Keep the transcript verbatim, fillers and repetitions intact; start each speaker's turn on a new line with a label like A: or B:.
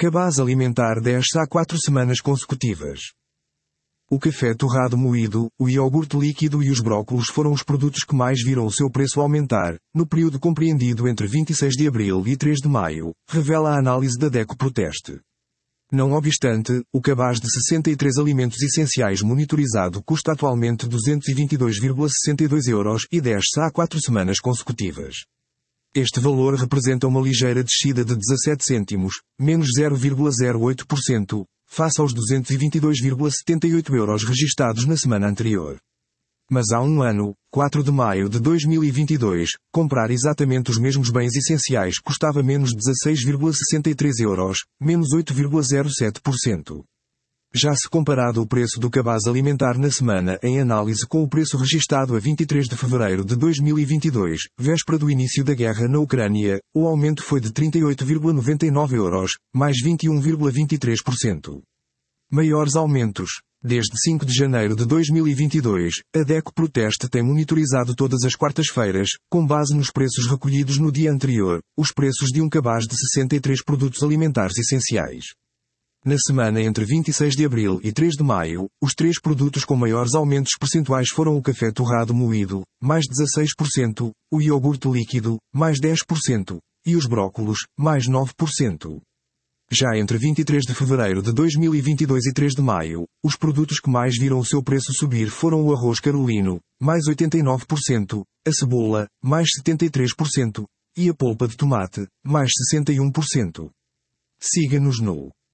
A: Cabaz alimentar desce há quatro semanas consecutivas. O café torrado moído, o iogurte líquido e os brócolos foram os produtos que mais viram o seu preço aumentar, no período compreendido entre vinte e seis de abril e três de maio, revela a análise da DECO Proteste. Não obstante, o cabaz de sessenta e três alimentos essenciais monitorizado custa atualmente duzentos e vinte e dois vírgula sessenta e dois euros e desce há quatro semanas consecutivas. Este valor representa uma ligeira descida de dezassete cêntimos, menos zero vírgula zero oito por cento, face aos duzentos e vinte e dois vírgula setenta e oito euros registados na semana anterior. Mas há um ano, quatro de maio de dois mil e vinte e dois, comprar exatamente os mesmos bens essenciais custava menos dezasseis vírgula sessenta e três euros, menos oito vírgula zero sete por cento. Já se comparado o preço do cabaz alimentar na semana em análise com o preço registado a vinte e três de fevereiro de dois mil e vinte e dois, véspera do início da guerra na Ucrânia, o aumento foi de trinta e oito vírgula noventa e nove euros, mais vinte e um vírgula vinte e três por cento. Maiores aumentos. Desde cinco de janeiro de dois mil e vinte e dois, a DECO Proteste tem monitorizado todas as quartas-feiras, com base nos preços recolhidos no dia anterior, os preços de um cabaz de sessenta e três produtos alimentares essenciais. Na semana entre vinte e seis de abril e três de maio, os três produtos com maiores aumentos percentuais foram o café torrado moído, mais dezasseis por cento, o iogurte líquido, mais dez por cento, e os brócolos, mais nove por cento. Já entre vinte e três de fevereiro de dois mil e vinte e dois e três de maio, os produtos que mais viram o seu preço subir foram o arroz carolino, mais oitenta e nove por cento, a cebola, mais setenta e três por cento, e a polpa de tomate, mais sessenta e um por cento. Siga-nos no